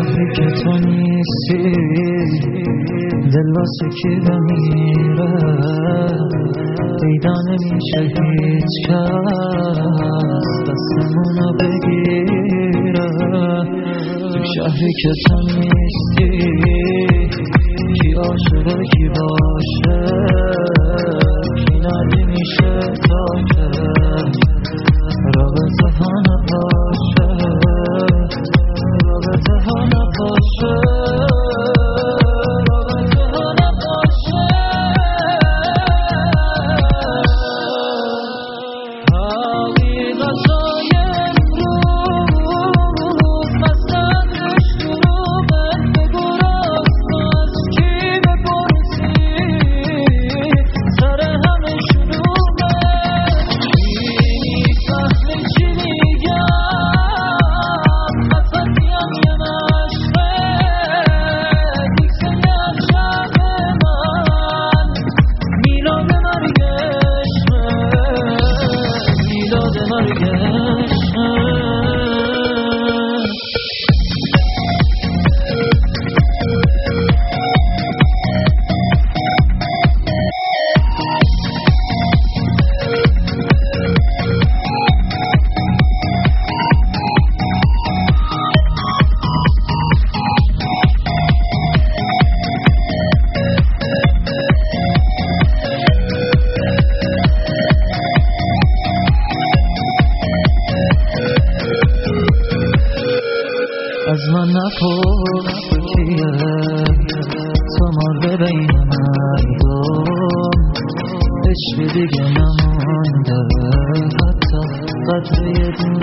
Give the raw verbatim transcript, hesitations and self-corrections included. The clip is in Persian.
شهری که تو نیستی دل واسه کی بمیره، پیدا نمیشه هیچ کس دستمونو بگیره. تو شهری که تو نیستی کی عاشقه کی باشه، کی ندیمیشه تا که رابطه ها نباشه، رابطه ها نباشه، رابطه ها نباشه. حقیقتای امروز مثلا شروع بگو راست از کی بپرسی، سر همه شروعه کی میفهمه چی میگم، خطاتیم یه مشقه دیکسه از شب من، میلاد مرگشمه، میلاد مرگشمه. از من نپرس کیه تو مرده بین مردم، عشق دیگه نمونده حتی قدر یه